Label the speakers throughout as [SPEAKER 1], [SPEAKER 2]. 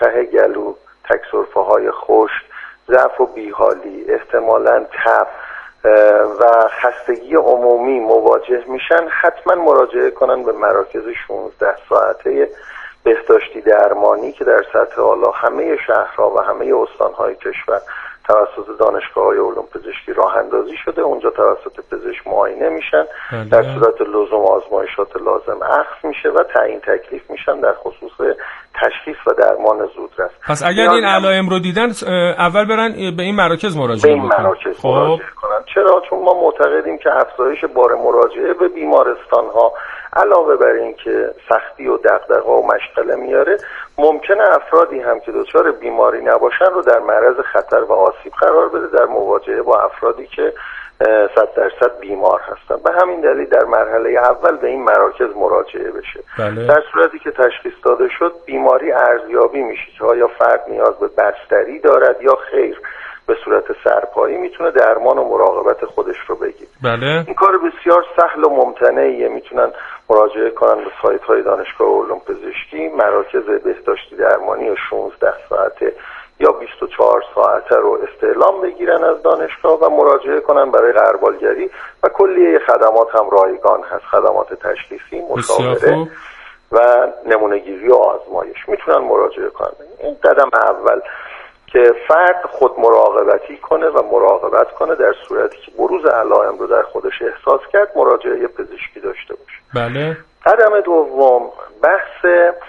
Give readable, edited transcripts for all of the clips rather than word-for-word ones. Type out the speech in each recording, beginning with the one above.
[SPEAKER 1] ته گلو، تک‌سرفه‌های خشک، ضعف و بیحالی، احتمالاً تب و خستگی عمومی مواجه میشن، حتما مراجعه کنن به مراکز 16 ساعته بهداشتی درمانی که در سطح اعلی همه شهرها و همه استانهای کشور توسط دانشگاه‌های علوم پزشکی راه اندازی شده. اونجا توسط پزشک معاینه میشن، در صورت لزوم آزمایشات لازم اخذ میشه و تعیین تکلیف میشن در خصوص تشخیص و درمان زودرس.
[SPEAKER 2] پس اگر این علائم رو دیدن اول برن به این مراکز مراجعه کنن.
[SPEAKER 1] چرا؟ چون ما معتقدیم که افزایش بار مراجعه به بیمارستان‌ها علاوه بر این که سختی و دغدغه و مشغله میاره، ممکنه افرادی هم که دچار بیماری نباشن رو در معرض خطر و آسیب قرار بده در مواجهه با افرادی که 100% بیمار هستن. به همین دلیل در مرحله اول به این مراکز مراجعه بشه. در صورتی که تشخیص داده شد بیماری ارزیابی میشه که آیا فرد نیاز به بستری دارد یا خیر، به صورت سرپایی میتونه درمان و مراقبت خودش رو بگیره. این کار بسیار سهل و ممتنعیه. میتونن مراجعه کنن به سایت های دانشگاه علوم پزشکی، مراکز بهداشتی درمانی 16 ساعته یا 24 ساعته رو استعلام بگیرن از دانشگاه و مراجعه کنن برای غربالگری و کلیه خدمات هم رایگان هست، خدمات تشخیصی، مشاوره و نمونه‌گیری و آزمایش میتونن مراجعه کنن. این قدم اول که فرد خود مراقبتی کنه و مراقبت کنه در صورتی که بروز علائم رو در خودش احساس کرد مراجعه پزشکی داشته باشه. قدم دوم بحث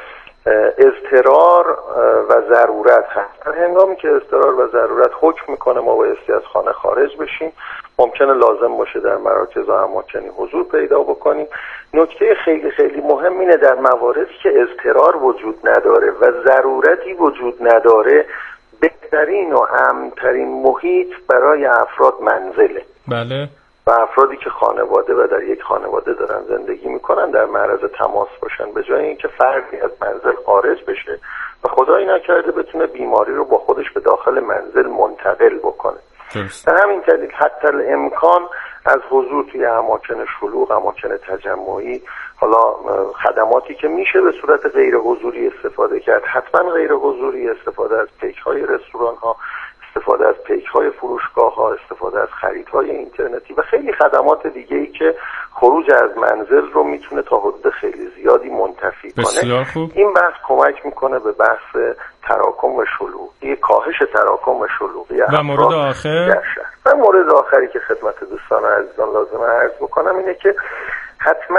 [SPEAKER 1] اضطرار و ضرورت هست. در هنگامی که اضطرار و ضرورت حکم میکنه ما بایستی از خانه خارج بشیم، ممکنه لازم باشه در مراکز و اماکنی حضور پیدا بکنیم. نکته خیلی خیلی مهم اینه در مواردی که اضطرار وجود نداره و ضرورتی وجود نداره، بهترین و امن‌ترین محیط برای افراد منزله. و افرادی که خانواده و در یک خانواده دارن زندگی میکنن در معرض تماس باشن، به جای اینکه فردی از منزل خارج بشه و خدایی نکرده بتونه بیماری رو با خودش به داخل منزل منتقل بکنه. در همین دلیل حتی الامکان از حضور توی اماکن شلوغ، اماکن تجمعی، حالا خدماتی که میشه به صورت غیر حضوری استفاده کرد، حتما غیر حضوری، استفاده از پیک‌های رستوران‌ها، استفاده از پیک‌های فروشگاه‌ها، استفاده از خریدهای اینترنتی و خیلی خدمات دیگه‌ای که خروج از منزل رو میتونه تا حد خیلی زیادی منتفی کنه. این بحث کمک میکنه به بحث تراکم و شلوغی، کاهش تراکم و شلوغی
[SPEAKER 2] و مورد آخر
[SPEAKER 1] و مورد آخری که خدمت دوستان عزیزان لازمه عرض بکنم اینه که حتما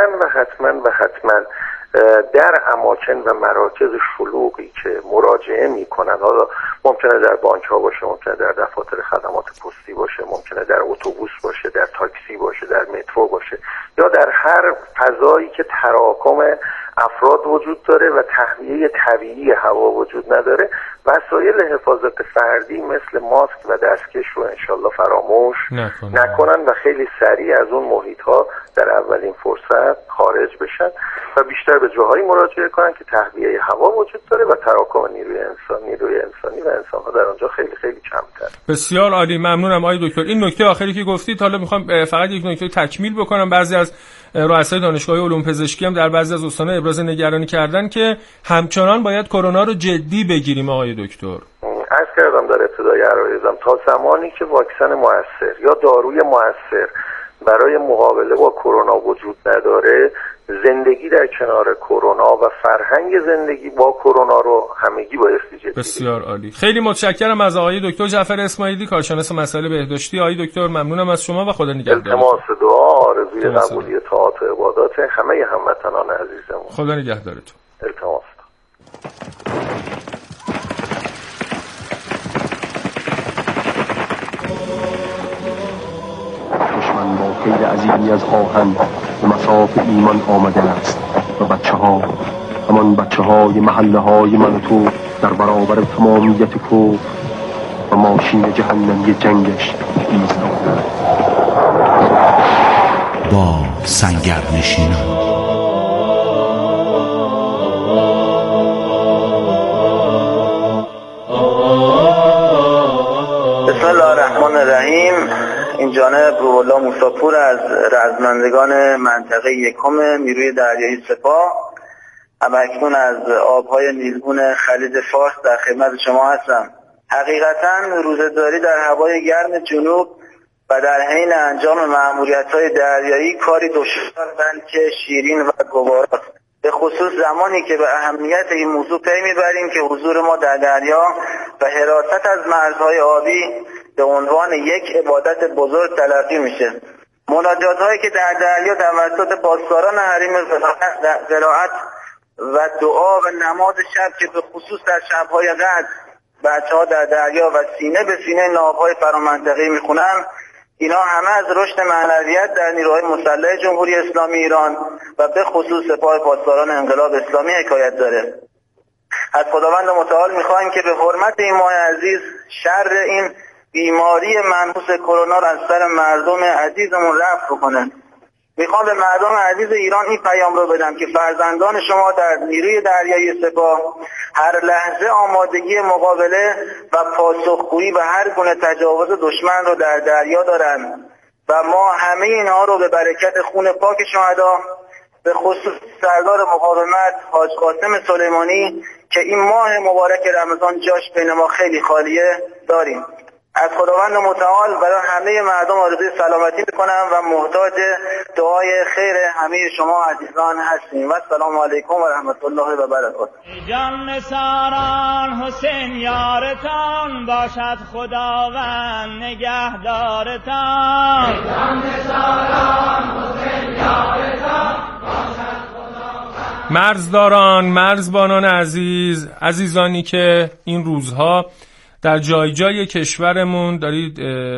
[SPEAKER 1] در اماکن و مراکز شلوغی که مراجعه میکنن، حالا ممکنه در بانک ها باشه، ممکنه در دفاتر خدمات پستی باشه، ممکنه در اتوبوس باشه، در تاکسی باشه، در مترو باشه، یا در هر فضایی که تراکم افراد وجود داره و تهویه طبیعی هوا وجود نداره، وسایل حفاظت فردی مثل ماسک و دستکش رو انشالله فراموش نکنن و خیلی سریع از اون محیط ها در اولین فرصت خارج بشن و بیشتر به جاهایی مراجعه کنن که تهویه هوا وجود داره و تراکم نیروی انسانی و انسان‌ها در آنجا خیلی خیلی کمتر.
[SPEAKER 2] بسیار عالی، ممنونم آقای دکتر. این نکته آخری که گفتید، حالا میخوام فقط یک نکته تکمیل بکنم. بعضی از رؤسای دانشگاه علوم پزشکی هم در بعضی از استان‌ها ابراز نگرانی کردن که همچنان باید کرونا رو جدی بگیریم. آقای دکتر
[SPEAKER 1] عرض کردم در ابتدای عرایزم تا زمانی که واکسن مؤثر یا داروی مؤثر برای مقابله با کرونا وجود نداره، زندگی در کنار کرونا و فرهنگ زندگی با کرونا رو همگی بایستی جدی.
[SPEAKER 2] بسیار عالی. خیلی متشکرم از آقای دکتر جعفر اسماعیلی، کارشناس مسائل بهداشتی. آقای دکتر ممنونم از شما و خدا نگهدار.
[SPEAKER 1] التماس دعا، آرزوی قبولی طاعات و عبادات همه هموطنان عزیزمون.
[SPEAKER 2] خدا نگهدارتون.
[SPEAKER 1] التماس.
[SPEAKER 3] دشمن با کید عظیمی از آهن به مصاف ایمان آمده است و همان بچه های محله های من و تو در برابر تمامیت کفر و ماشین جهنمی جنگش ایستادند.
[SPEAKER 4] با سنگرنشینان
[SPEAKER 5] بسم الله الرحمن الرحیم. این جانب روح‌الله موسی‌پور از رزمندگان منطقه یکم نیروی دریایی سپاه همکنون از آبهای نیلگون خلیج فارس در خدمت شما هستم. حقیقتاً روزه‌داری در هوای گرم جنوب و در حین انجام مأموریت‌های دریایی کاری دشوار بلکه شیرین و گوارا، به خصوص زمانی که به اهمیت این موضوع پی می‌بریم که حضور ما در دریا و حراست از مرزهای آبی به عنوان یک عبادت بزرگ تلقی میشه. مناجات‌هایی که در دریا توسط پاسداران حریم زراعت و دعا و نماز شب که به خصوص در شب‌های قدر بچه‌ها در دریا و سینه به سینه ناوهای فرامنطقه‌ای میخونن، اینا همه از رشد معنویت در نیروهای مسلح جمهوری اسلامی ایران و به خصوص سپاه پاسداران انقلاب اسلامی حکایت داره. از خداوند متعال میخوایم که به حرمت این ماه عزیز شر این بیماری منحوس کرونا را از سر مردم عزیزمون رفع بکنه. میخوام به مردم عزیز ایران این پیام رو بدم که فرزندان شما در نیروی دریایی سپاه هر لحظه آمادگی مقابله و پاسخگویی به هر گونه تجاوز دشمن رو در دریا دارن و ما همه اینها رو به برکت خون پاک شهدا، به خصوص سردار مقاومت حاج قاسم سلیمانی که این ماه مبارک رمضان جاش بین ما خیلی خالیه داریم. از خداوند متعال برای همه مردم آرزوی سلامتی میکنم و محتاج دعای خیر همه شما عزیزان هستیم. و السلام علیکم و رحمت الله و برکاته.
[SPEAKER 6] جان نثاران حسین یارتان باشد خداوند نگهدارتان. جان نثاران حسین یارتان باشد خداوند.
[SPEAKER 2] مرزداران، مرزبانان عزیز، عزیزانی که این روزها در جای جای کشورمون دارید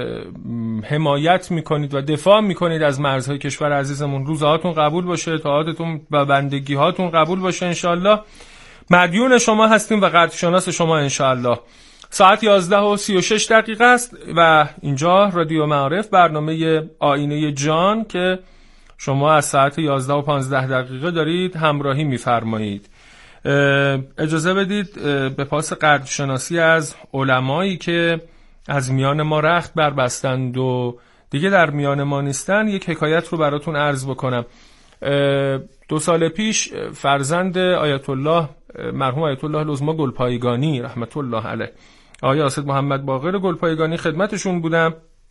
[SPEAKER 2] حمایت میکنید و دفاع میکنید از مرزهای کشور عزیزمون، روزهاتون قبول باشه، طاعاتتون و بندگیهاتون قبول باشه انشالله. مدیون شما هستیم و قدرشناس شما انشالله. ساعت 11:36 است و اینجا رادیو معارف، برنامه آینه جان که شما از ساعت 11:15 دارید همراهی میفرمایید. اجازه بدید به پاس قدرشناسی از علمایی که از میان ما رخت بربستند و دیگه در میان ما نیستن یک حکایت رو براتون عرض بکنم. 2 سال پیش فرزند آیت الله مرحوم آیت الله العظما گلپایگانی رحمت الله علیه، آقای اسد محمد باقر گلپایگانی خدمتشون بودم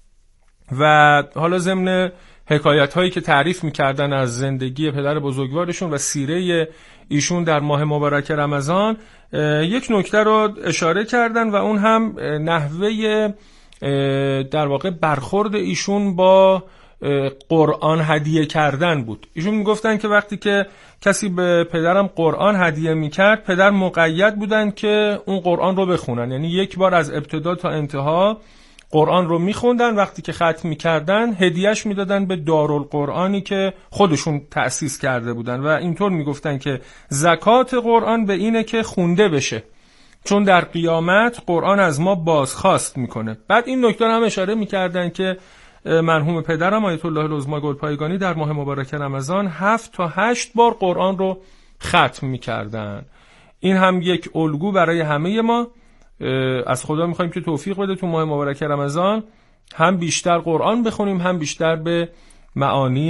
[SPEAKER 2] و حالا ضمن حکایت هایی که تعریف میکردن از زندگی پدر بزرگوارشون و سیره ایشون در ماه مبارک رمضان، یک نکته رو اشاره کردن و اون هم نحوه در واقع برخورد ایشون با قرآن هدیه کردن بود. ایشون میگفتن که وقتی که کسی به پدرم قرآن هدیه میکرد، پدر مقید بودن که اون قرآن رو بخونن، یعنی یک بار از ابتدا تا انتها قرآن رو میخوندن، وقتی که ختم میکردن هدیهش میدادن به دارالقرآنی که خودشون تأسیس کرده بودن و اینطور میگفتن که زکات قرآن به اینه که خونده بشه، چون در قیامت قرآن از ما بازخواست میکنه. بعد این نکته هم اشاره میکردن که مرحوم پدرم آیت الله العظما گلپایگانی در ماه مبارک رمضان 7 تا 8 بار قرآن رو ختم میکردن. این هم یک الگو برای همه ما. از خدا میخوایم که توفیق بده تو ماه مبارک رمضان هم بیشتر قرآن بخونیم، هم بیشتر به معانی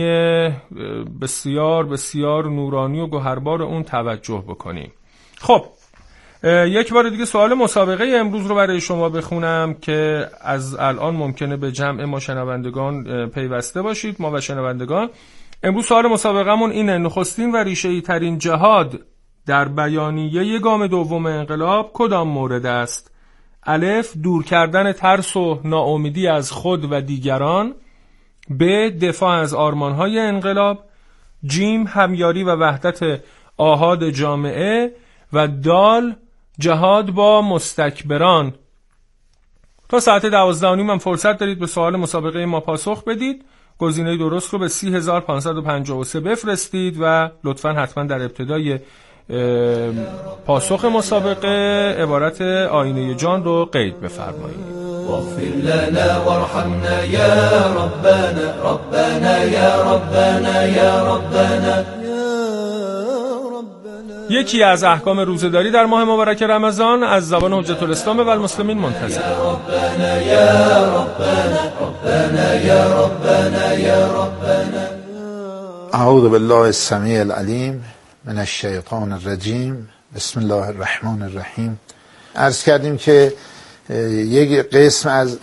[SPEAKER 2] بسیار بسیار نورانی و گوهربار اون توجه بکنیم. خب یک بار دیگه سوال مسابقه امروز رو برای شما بخونم که از الان ممکنه به جمع ما شنوندگان پیوسته باشید. ما و شنوندگان امروز سوال مسابقه‌مون اینه: نخستین و ریشه‌ای ترین جهاد در بیانیه گام دوم انقلاب کدام مورد است؟ الف، دور کردن ترس و ناامیدی از خود و دیگران. ب، دفاع از آرمانهای انقلاب. جیم، همیاری و وحدت آحاد جامعه. و دال، جهاد با مستکبران. تا ساعت 12:30 هم فرصت دارید به سوال مسابقه ما پاسخ بدید. گزینه درست رو به 30553 بفرستید و لطفاً حتما در ابتدای پاسخ مسابقه عبارت آینه جان رو قید بفرمایید.
[SPEAKER 7] واغفر لنا وارحمنا یا ربنا ربنا یا ربنا یا ربنا.
[SPEAKER 2] یکی از احکام روزه‌داری در ماه مبارک رمضان از زبان حجت الاسلام و المسلمین منتظر.
[SPEAKER 7] یا ربنا یا ربنا ربنا یا ربنا یا ربنا.
[SPEAKER 8] اعوذ بالله السمیع العلیم من الشیطان الرجیم. بسم الله الرحمن الرحیم. عرض کردیم که یک قسم از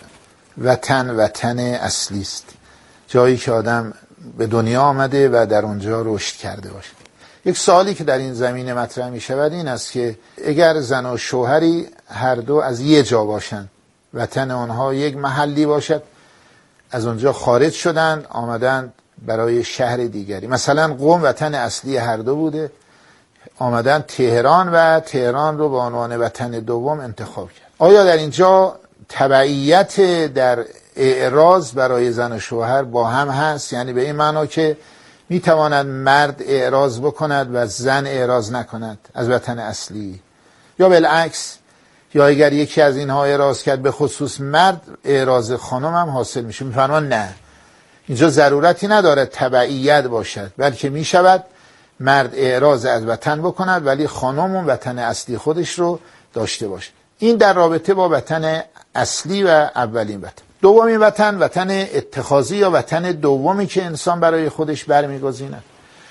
[SPEAKER 8] وطن اصلی است، جایی که آدم به دنیا آمده و در اونجا رشد کرده باشه. یک سوالی که در این زمینه مطرح می شود این است که اگر زن و شوهری هر دو از یه جا باشند، وطن آنها یک محلی باشد، از اونجا خارج شدند آمدند برای شهر دیگری، مثلا قم وطن اصلی هر دو بوده، آمدن تهران و تهران رو به عنوان وطن دوم انتخاب کرد. آیا در اینجا تبعیت در اعراض برای زن و شوهر با هم هست؟ یعنی به این معنا که میتواند مرد اعراض بکند و زن اعراض نکند از وطن اصلی، یا بالعکس، یا اگر یکی از اینها اعراض کرد به خصوص مرد، اعراض خانم هم حاصل میشه؟ میفرمان نه، اینجا ضرورتی ندارد تبعیت باشد، بلکه میشود مرد اعراض از وطن بکند ولی خانم اون وطن اصلی خودش رو داشته باشه. این در رابطه با وطن اصلی و اولین وطن. دومین وطن اتخاذی یا وطن دومی که انسان برای خودش برمیگزیند.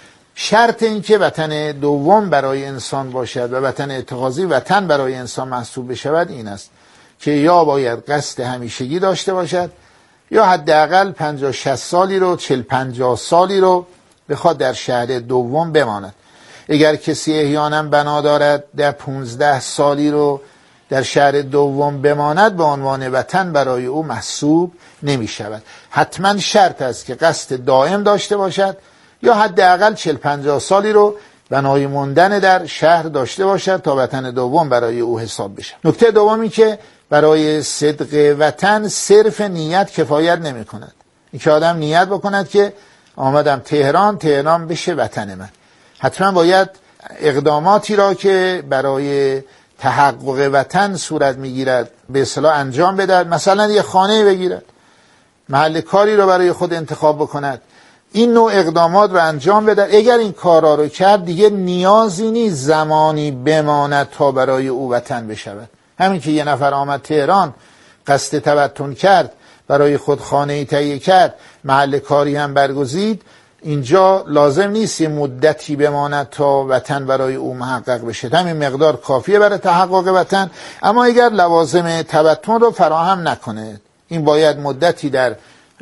[SPEAKER 8] شرط این که وطن دوم برای انسان باشد و وطن اتخاذی وطن برای انسان محسوب بشود این است که یا باید قصد همیشگی داشته باشد یا حداقل 50-60 سالی رو 40-50 سالی رو بخواد در شهر دوم بماند. اگر کسی احیانا بنا دارد در 15 سالی رو در شهر دوم بماند، به عنوان وطن برای او محسوب نمی شود. حتما شرط است که قصد دائم داشته باشد یا حداقل 40-50 سالی رو بنای موندن در شهر داشته باشد تا وطن دوم برای او حساب بشه. نکته دومی که برای صدق وطن صرف نیت کفایت نمی کند. این که آدم نیت بکند که آمدم تهران بشه وطن من، حتما باید اقداماتی را که برای تحقق وطن صورت میگیرد به اصطلاح انجام بدهد. مثلا یه خانه بگیرد، محل کاری رو برای خود انتخاب بکند، این نوع اقدامات رو انجام بدهد. اگر این کارا رو کرد دیگه نیازی نیست زمانی بماند تا برای او وطن بشود. همین که یه نفر آمد تهران، قصد تبتن کرد، برای خود خانه‌ای تهیه کرد، محل کاری هم برگزید، اینجا لازم نیست یه مدتی بماند تا وطن برای او محقق بشه. همین مقدار کافیه برای تحقق وطن. اما اگر لوازم تبتن رو فراهم نکنه، این باید مدتی در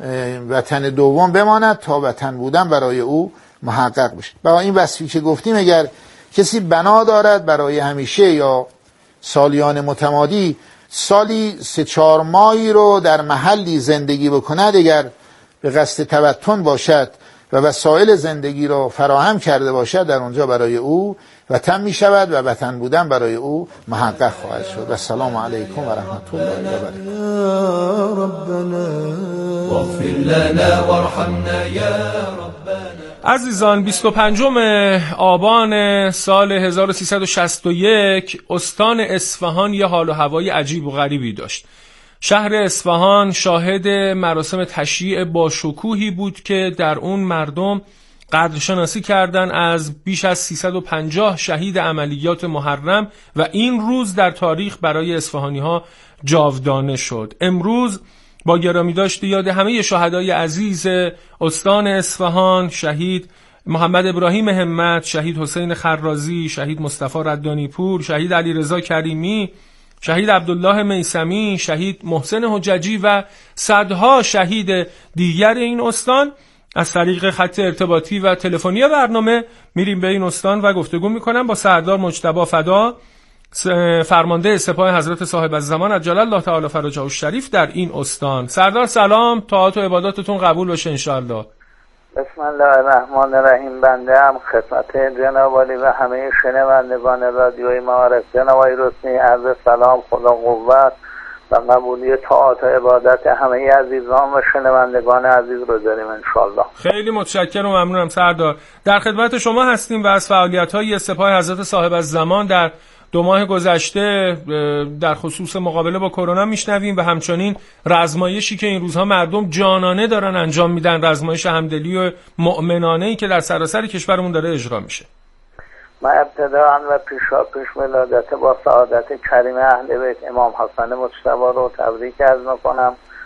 [SPEAKER 8] وطن دوم بماند تا وطن بودن برای او محقق بشه. با این وصفی که گفتیم، اگر کسی بنا دارد برای همیشه یا سالیان متمادی سالی 3-4 ماهی رو در محلی زندگی بکند، اگر به قصد تبتن باشد و وسایل زندگی رو فراهم کرده باشد، در اونجا برای او وطن می شود و وطن بودن برای او محقق خواهد شد. و السلام علیکم و رحمت الله و برکاته.
[SPEAKER 7] واغفر لنا وارحمنا یا ربنا.
[SPEAKER 2] عزیزان، 25 آبان سال 1361 استان اصفهان یه حال و هوای عجیب و غریبی داشت. شهر اصفهان شاهد مراسم تشییع با شکوهی بود که در اون مردم قدرشناسی کردن از بیش از 350 شهید عملیات محرم و این روز در تاریخ برای اصفهانی ها جاودانه شد. امروز با گرامی داشت یاد همه شهدای عزیز استان اصفهان، شهید محمد ابراهیم همت، شهید حسین خرازی، شهید مصطفی ردانی پور، شهید علیرضا کریمی، شهید عبدالله میثمی، شهید محسن حججی و صدها شهید دیگر این استان. از طریق خط ارتباطی و تلفنی برنامه میریم به این استان و گفتگو میکنم با سردار مجتبی فدا، فرمانده سپاه حضرت صاحب الزمان عجل الله تعالی فرجه الشریف در این استان. سردار سلام، طاعات و عباداتتون قبول بشه انشاءالله.
[SPEAKER 5] بسم الله الرحمن الرحیم. بنده هم خدمت جناب عالی و همه شنوندگان رادیوی معارف جناب آقای رسمی عرض سلام، خدا قوت و قبولی طاعات و عبادت همه عزیزان و شنوندگان عزیز رو داریم انشاءالله.
[SPEAKER 2] خیلی متشکرم و ممنونم سردار. در خدمت شما هستیم و از فعالیت‌های سپاه حضرت صاحب الزمان در 2 ماه گذشته در خصوص مقابله با کرونا میشنویم و همچنین رزمایشی که این روزها مردم جانانه دارن انجام میدن، رزمایش همدلی و مؤمنانه‌ای که در سراسر کشورمون داره اجرا میشه.
[SPEAKER 5] من ابتداءً و پیشاپیش ولادت با سعادت کریم اهل بیت امام حسن مجتبی رو تبریک عرض میکنم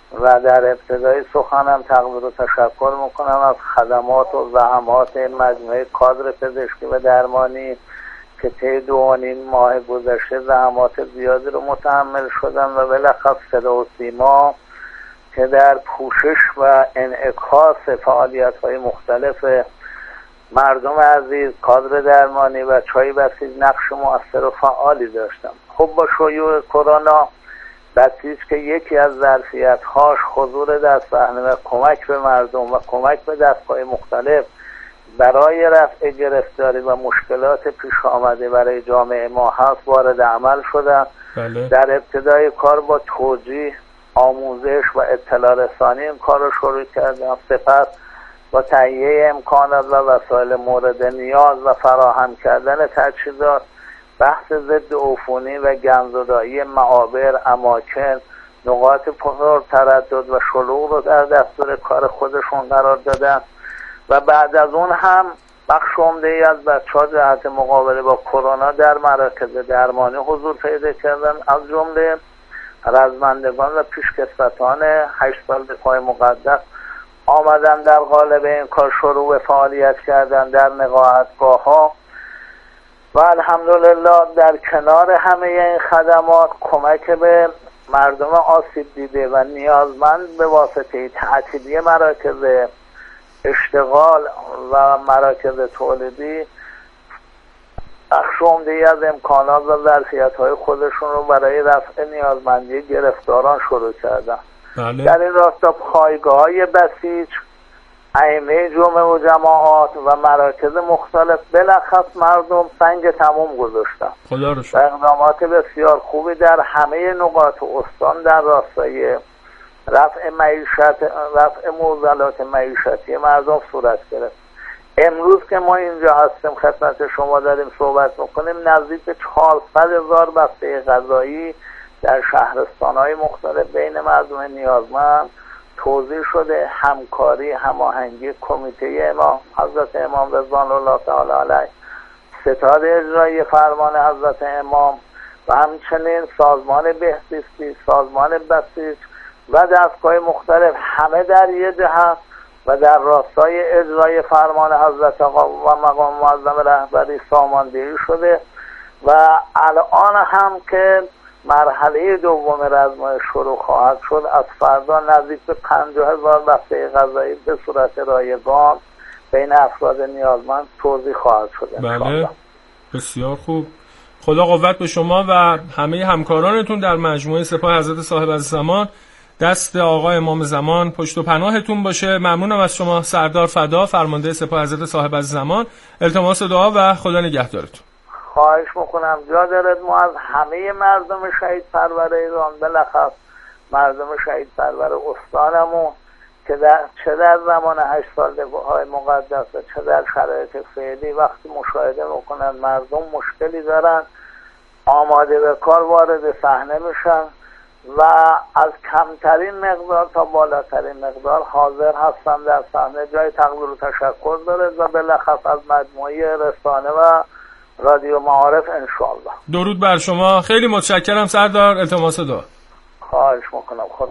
[SPEAKER 5] و در ابتدای سخنم تقدیر و تشکر میکنم از خدمات و زحمات مجموعه کادر پزشکی و درمانی که طی 2.5 ماه گذشته زحمات زیادی رو متحمل شدن و بالاخص صدا و سیما که در پوشش و انعکاس فعالیت‌های مختلف مردم عزیز، کادر درمانی و چای بسیج نقش مؤثر و فعالی داشتم. خب با شیوع کرونا بسیج که یکی از ظرفیت‌هاش حضور در صحنه و کمک به مردم و کمک به دستگاه مختلف برای رفع گرفتاری و مشکلات پیش آمده برای جامعه ما هست وارد عمل شدن.
[SPEAKER 2] بله.
[SPEAKER 5] در ابتدای کار با توجیه، آموزش و اطلاع رسانی این کار رو شروع کردم. سپس با تهیه امکانات و وسایل مورد نیاز و فراهم کردن تجهیزات، بحث ضد عفونی و گندزدایی معابر، اماکن، نقاط پر تردد و شلوغ رو در دستور کار خودشون قرار دادن و بعد از اون هم بخش عمده‌ای از بچه‌ها جهت مقابله با کرونا در مراکز درمانی حضور پیدا کردن، از جمله رزمندگان و پیشکسوتان 8 سال دفاع مقدس آمدن در قالب این کار شروع به فعالیت کردن در نقاهتگاه‌ها و الحمدلله در کنار همه این خدمات کمک به مردم آسیب دیده و نیازمند به واسطه تعطیلی مراکز اشتغال و مراکز تولیدی بخش عمده‌ای از امکانات و ظرفیت‌های خودشون رو برای رفع نیازمندی گرفتاران شروع کردن.
[SPEAKER 2] بله.
[SPEAKER 5] در این راستا پایگاه‌های بسیج، ائمه جمعه و جماعات و مراکز مختلف بلخص مردم سنگ تموم گذاشتن.
[SPEAKER 2] خدا رو شکر.
[SPEAKER 5] اقدامات بسیار خوبی در همه نقاط استان در راستای رفع معضلات معیشتی مردم صورت گرفت. امروز که ما اینجا هستیم خدمت شما داریم صحبت میکنیم، نزدیک به 400,000 بسته غذایی در شهرستان‌های مختلف بین مردم نیازمند توزیع شده. همکاری، هماهنگی کمیته امام حضرت امام رضوان الله تعالی علیه، ستاد اجرایی فرمان حضرت امام و همچنین سازمان بهزیستی، سازمان بسیج و دستگاه مختلف همه در یک جهت و در راستای اجرای فرمان حضرت آقا و مقام معظم رهبری ساماندهی شده و الان هم که مرحله دوم رزمایش شروع خواهد شد، از فردا نزدیک به 50,000 بسته غذایی به صورت رایگان بین افراد نیازمند توزیع خواهد شد.
[SPEAKER 2] بله، بسیار خوب. خدا قوت به شما و همه همکارانتون در مجموعه سپاه حضرت صاحب الزمان. دست آقا امام زمان پشت و پناهتون باشه. ممنونم از شما سردار فدا، فرمانده سپاه حضرت صاحب الزمان. التماس دعا و خدا نگهدارتون.
[SPEAKER 5] خواهش میکنم. جا دارد ما از همه مردم شهید پرور ایران، بلخص مردم شهید پرور استانمون که چه در زمان 8 سال دفاع مقدس و چه در شرایط فعلی وقتی مشاهده میکنن مردم مشکلی دارن، آماده به کار وارد صحنه میشن و از کمترین مقدار تا بالاترین مقدار حاضر هستن در صحنه. جای تقدیر و تشکر داره و بالاخص از مجموعه رسانه و رادیو معارف انشاءالله.
[SPEAKER 2] درود بر شما. خیلی متشکرم سردار. التماس دعا.
[SPEAKER 5] خواهش میکنم. خدا.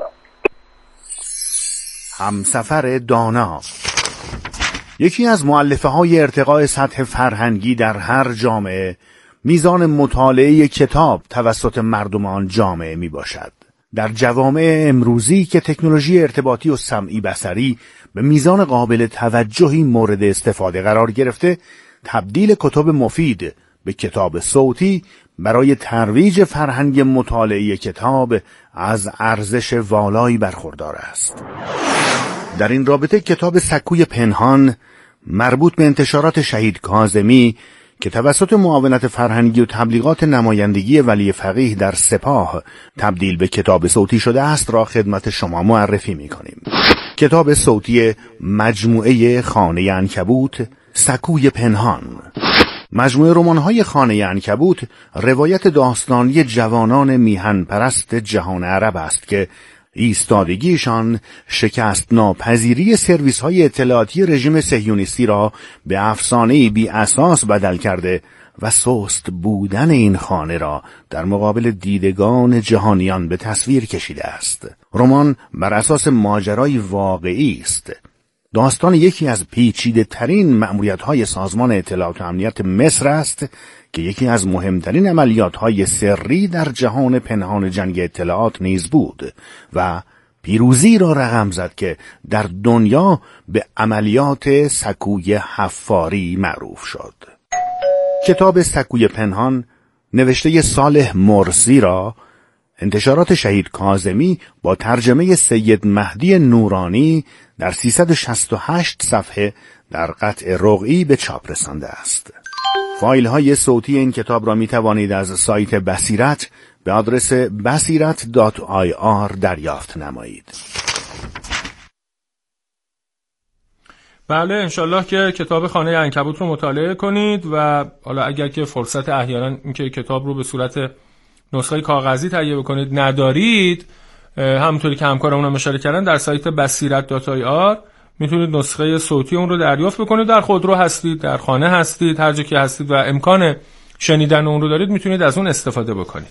[SPEAKER 4] همسفر دانا یکی از مؤلفه‌های ارتقاء سطح فرهنگی در هر جامعه میزان مطالعه کتاب توسط مردم آن جامعه می باشد. در جوامع امروزی که تکنولوژی ارتباطی و سمعی بصری به میزان قابل توجهی مورد استفاده قرار گرفته، تبدیل کتب مفید به کتاب صوتی برای ترویج فرهنگ مطالعه کتاب از ارزش والایی برخوردار است. در این رابطه کتاب سکوی پنهان مربوط به انتشارات شهید کاظمی که توسط معاونت فرهنگی و تبلیغات نمایندگی ولی فقیه در سپاه تبدیل به کتاب صوتی شده است را خدمت شما معرفی می‌کنیم. کتاب صوتی مجموعه خانه عنکبوت، سکوی پنهان. مجموعه رمان‌های خانه عنکبوت روایت داستانی جوانان میهن پرست جهان عرب است که ایستادگیشان شکست ناپذیری سرویس‌های اطلاعاتی رژیم صهیونیستی را به افسانه‌ای بی اساس بدل کرده و سست بودن این خانه را در مقابل دیدگان جهانیان به تصویر کشیده است. رمان بر اساس ماجرای واقعی است. داستان یکی از پیچیده ترین مأموریت‌های سازمان اطلاعات و امنیت مصر است که یکی از مهمترین عملیات‌های سری در جهان پنهان جنگ اطلاعات نیز بود و پیروزی را رقم زد که در دنیا به عملیات سکوی حفاری معروف شد. کتاب سکوی پنهان نوشته صالح مرسی را انتشارات شهید کاظمی با ترجمه سید مهدی نورانی در 368 صفحه در قطع رقعی به چاپ رسانده است. فایل های صوتی این کتاب را می توانید از سایت بصیرت به آدرس basirat.ir دریافت نمایید.
[SPEAKER 2] بله، انشالله که کتاب خانه عنکبوت رو مطالعه کنید و حالا اگر که فرصت احیانا اینکه کتاب رو به صورت نسخه کاغذی تهیه بکنید ندارید، همونطوری که همکارمون هم اشاره کردن در سایت basirat.ir میتونید نسخه صوتی اون رو دریافت بکنید. در خودرو هستید، در خانه هستید، هر جا که هستید و امکان شنیدن اون رو دارید میتونید از اون استفاده بکنید.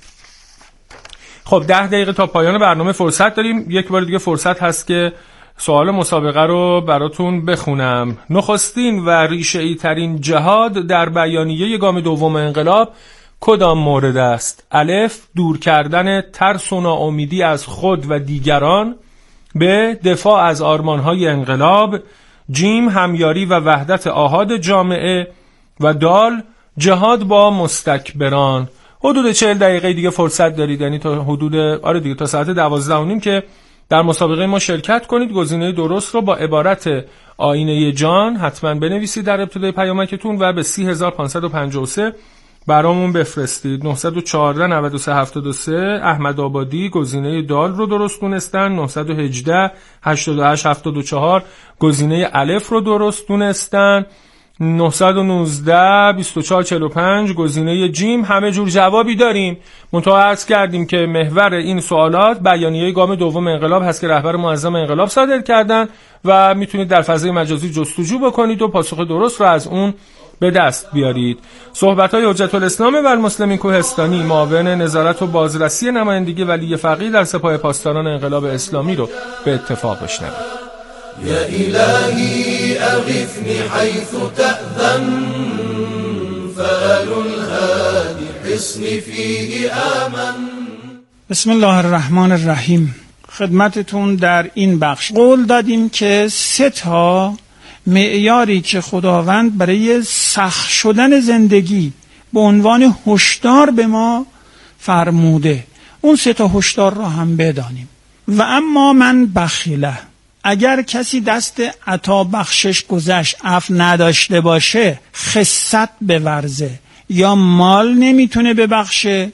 [SPEAKER 2] خب 10 دقیقه تا پایان برنامه فرصت داریم. یک بار دیگه فرصت هست که سوال مسابقه رو براتون بخونم. نخستین و ریشه‌ای ترین جهاد در بیانیه گام دوم انقلاب کدام مورد است؟ الف، دور کردن ترس و ناامیدی از خود و دیگران. ب، دفاع از آرمان‌های انقلاب. جیم، همیاری و وحدت آحاد جامعه. و دال، جهاد با مستکبران. حدود 40 دقیقه دیگه فرصت دارید، یعنی تا حدود تا ساعت 12:30 که در مسابقه ما شرکت کنید. گزینه درست رو با عبارت آینه جان حتما بنویسید در ابتدای پیامکتون و به 30553 برامون بفرستید. 914 93 73 احمد آبادی گزینه دال رو درست دونستن. 918 88 74 گزینه الف رو درست دونستن. 919 24 45 گزینه جیم. همه جور جوابی داریم. منتها عرض کردیم که محور این سوالات بیانیه گام دوم انقلاب هست که رهبر معظم انقلاب صادر کردن و میتونید در فضای مجازی جستجو بکنید و پاسخ درست رو از اون به دست بیارید. صحبت‌های حجت الاسلام و المسلمین کوهستانی معاون نظارت و بازرسی نمایندگی ولی فقیه در سپاه پاسداران انقلاب اسلامی رو به اتفاق بشنوید.
[SPEAKER 7] يا إلهي أغثني حيث تأذن فآل الهادي حصني فيه آمن.
[SPEAKER 9] بسم الله الرحمن الرحیم. خدمتتون در این بخش قول دادیم که 3 معیاری که خداوند برای سخت شدن زندگی به عنوان هشدار به ما فرموده، اون 3 هشدار را هم بدانیم. و اما من بخیله، اگر کسی دست عطا بخشش گذشت عفو نداشته باشه، خست بورزه، یا مال نمیتونه ببخشه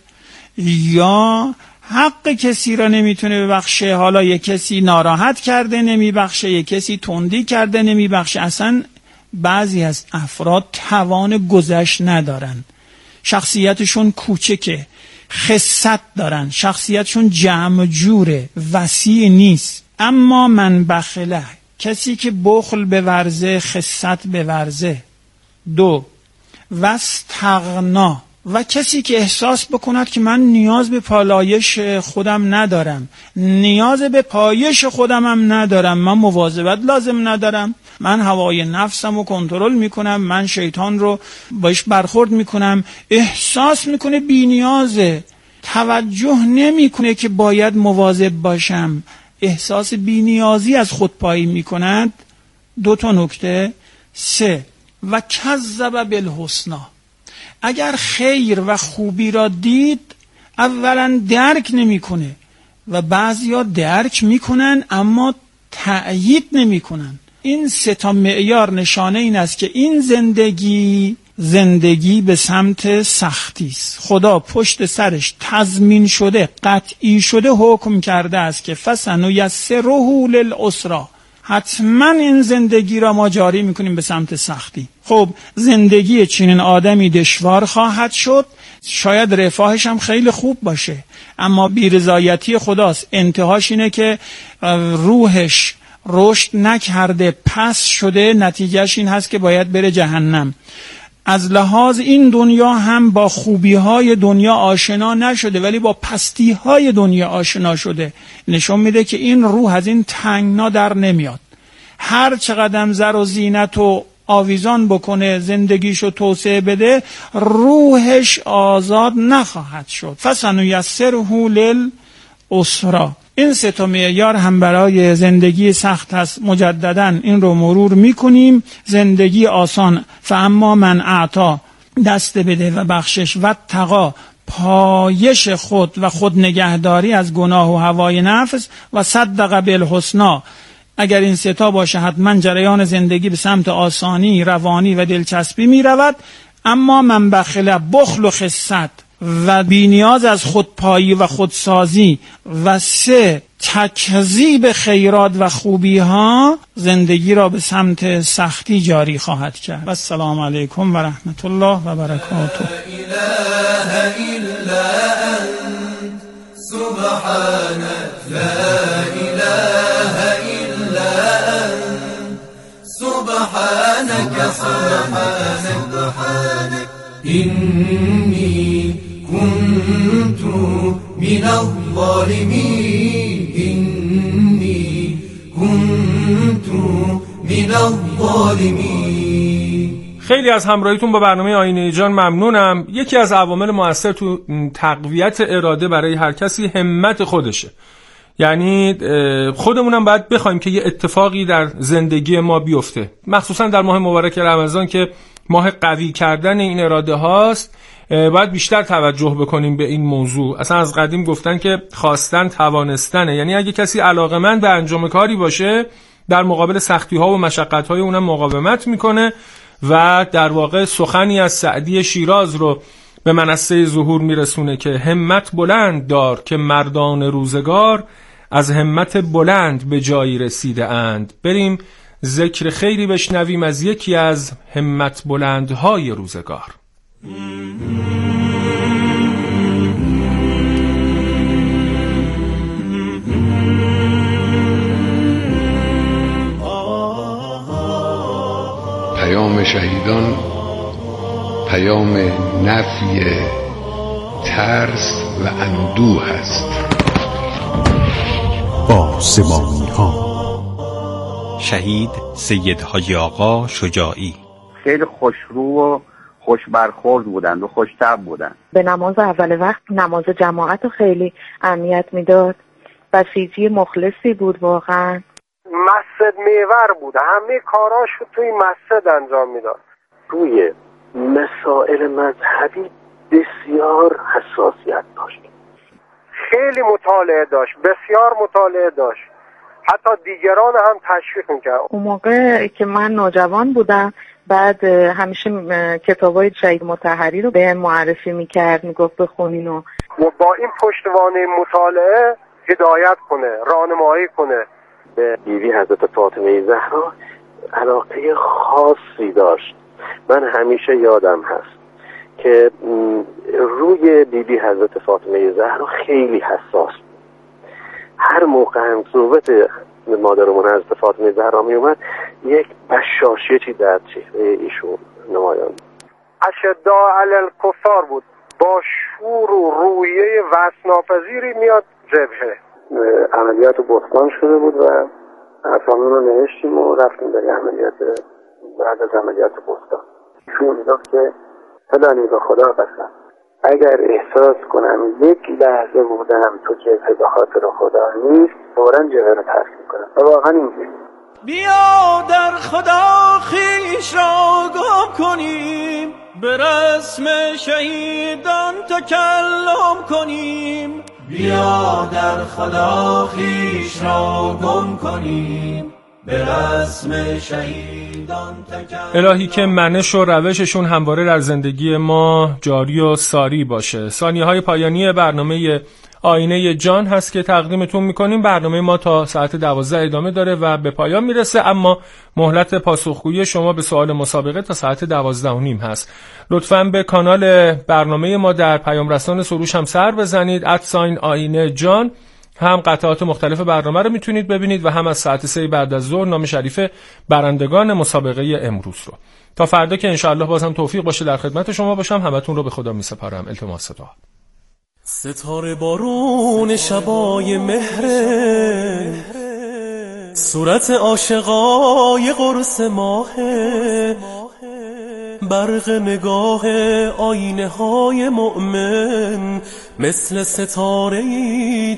[SPEAKER 9] یا حق کسی را نمیتونه ببخشه. حالا یک کسی ناراحت کرده نمیبخشه، یک کسی تندی کرده نمیبخشه. اصلا بعضی از افراد توان گذشت ندارن، شخصیتشون کوچکه، خست دارن، شخصیتشون جمع جوره، وسیع نیست. اما من بخله، کسی که بخل بورزه، خست بورزه. 2 واستغنا، و کسی که احساس بکند که من نیاز به پالایش خودم ندارم، نیاز به پایش خودم هم ندارم، من مواظبت لازم ندارم، من هوای نفسم رو کنترل میکنم، من شیطان رو باش برخورد میکنم، احساس میکنه بی نیازه، توجه نمیکنه که باید مواظب باشم، احساس بی نیازی از خودپایی میکنند. 2 نکته. 3 و کذب بالحسنی، اگر خیر و خوبی را دید اولا درک نمیکنه و بعضیا درک میکنن اما تأیید نمیکنن. این 3 معیار نشانه این است که این زندگی به سمت سختی است. خدا پشت سرش تضمین شده، قطعی شده حکم کرده است که فسنیسره للعسری، حتما این زندگی را ما جاری میکنیم به سمت سختی. خب زندگی چنین آدمی دشوار خواهد شد، شاید رفاهش هم خیلی خوب باشه، اما بی‌رضایتی خداست. انتهاش اینه که روحش رشد نکرده، پس شده، نتیجهش این هست که باید بره جهنم. از لحاظ این دنیا هم با خوبی‌های دنیا آشنا نشده ولی با پستی‌های دنیا آشنا شده. نشون میده که این روح از این تنگنا در نمیاد. هر چقدر زر و زینت و آویزان بکنه، زندگیشو توسعه بده، روحش آزاد نخواهد شد. فسنیسره للعسری. این سه تا معیار هم برای زندگی سخت است. مجددا این رو مرور میکنیم. زندگی آسان، فاما من اعطا، دست بده و بخشش، و تقا، پایش خود و خود نگهداری از گناه و هوای نفس، و صدق بالحسنا. اگر این سه تا باشه حتما جریان زندگی به سمت آسانی، روانی و دلچسبی می رود. اما من بخل، بخل و خست و بینیاز از خودپایی و خودسازی، و سه تکذیب خیرات و خوبی ها زندگی را به سمت سختی جاری خواهد کرد. السلام علیکم و رحمت الله و برکاته.
[SPEAKER 7] لا إله إلا أنت سبحانك، لا إله إلا أنت سبحانك، سبحانك إني كنت من الظالمين، إني كنت من الظالمين.
[SPEAKER 2] خیلی از همراهیتون با برنامه آینه جان ممنونم. یکی از عوامل مؤثر تو تقویت اراده برای هر کسی همت خودشه. یعنی خودمونم باید بخوایم که یه اتفاقی در زندگی ما بیفته، مخصوصا در ماه مبارک رمضان که ماه قوی کردن این اراده هاست. باید بیشتر توجه بکنیم به این موضوع. اصلا از قدیم گفتن که خواستن توانستنه. یعنی اگه کسی علاقه‌مند به انجام کاری باشه، در مقابل سختی ها و مشقت های اونم مقاومت میکنه و در واقع سخنی از سعدی شیراز رو به منصه ظهور میرسونه که همت بلند دار که مردان روزگار از همت بلند به جایی رسیده اند. بریم ذکر خیری بشنویم از یکی از همت بلندهای روزگار.
[SPEAKER 10] پیام شهیدان پیام نفی ترس و اندوه است.
[SPEAKER 4] آسمانی ها.
[SPEAKER 11] شهید سید حاجی آقا شجاعی
[SPEAKER 12] خیلی خوشرو و خوش برخورد بودند و خوش طبع بودند.
[SPEAKER 13] به نماز اول وقت، نماز جماعت رو خیلی اهمیت میداد. بسیجی مخلصی بود واقعا.
[SPEAKER 1] مسجد میور بود، همه کاراش رو توی مسجد انجام میداد. روی مسائل مذهبی بسیار حساسیت داشت، خیلی مطالعه داشت، بسیار مطالعه داشت، حتی دیگران هم تشویق میکرد.
[SPEAKER 13] اون موقع که من نوجوان بودم، بعد همیشه کتابای شهید مطهری رو به معرفی میکرد، میگفت بخونین و
[SPEAKER 1] با این پشتوانه مطالعه هدایت کنه، راهنمایی کنه. به بیبی حضرت فاطمه زهرا علاقه خاصی داشت. من همیشه یادم هست که روی بیبی حضرت فاطمه زهرا خیلی حساس بود. هر موقع هم صحبت مادرمون حضرت فاطمه زهرا می اومد، یک بشاشیتی در چهره ایشون نمایان. اشداء علی الکفار بود، با شور و رویه وصف‌ناپذیری میاد جبهه. عملیات بستان شده بود و اسامی رو نوشتیم و رفتیم برای عملیات. بعد از عملیات بستان ایشون میگفت که فلانی به خدا قسم اگر احساس کنم یک لحظه بودم تو جبهه به خاطر خدا نیست، فوراً جبهه رو ترک میکنم. و واقعا اینجوری.
[SPEAKER 6] بیا در خدا خویش را گم کنیم، به رسم شهیدان تکلم کنیم. بیا در خدا خویش را گم کنیم، به رسم شهیدان تکلم.
[SPEAKER 2] الهی که منش و روششون همواره در زندگی ما جاری و ساری باشه. ثانیه‌های پایانی برنامه آینه جان هست که تقدیمتون میکنیم. برنامه ما تا ساعت 12 ادامه داره و به پایان میرسه، اما مهلت پاسخگویی شما به سوال مسابقه تا ساعت 12:30 هست. لطفاً به کانال برنامه ما در پیام رسان سروش هم سر بزنید. @آینه جان هم قطعات مختلف برنامه رو میتونید ببینید و هم از ساعت 3 بعد از ظهر نام شریف برندگان مسابقه امروز رو. تا فردا که انشاءالله بازم توفیق باشه در خدمت شما باشم. همتون رو به خدا میسپارم. التماس دعا.
[SPEAKER 6] ستاره بارون شبای مهره، صورت عاشقای قرص ماهه، برق نگاه آینه های مؤمن مثل ستاره‌ای